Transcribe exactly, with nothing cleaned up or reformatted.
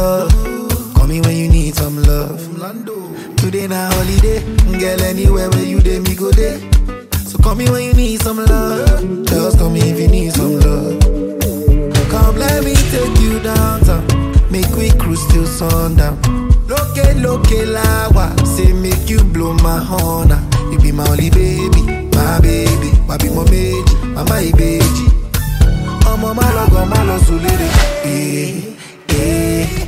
love. Call me when you need some love. Today na holiday, girl, anywhere where you dey, me go there. So call me when you need some love. Just call me if you need some love. Come, let me take you downtown. Make we cruise till sundown. Loke, loke, lawa. Say make you blow my horn. You be my only baby, my baby. Wabi mo meji, mama ibeji. Omo ma logo ma lo sulere. Eh, eh.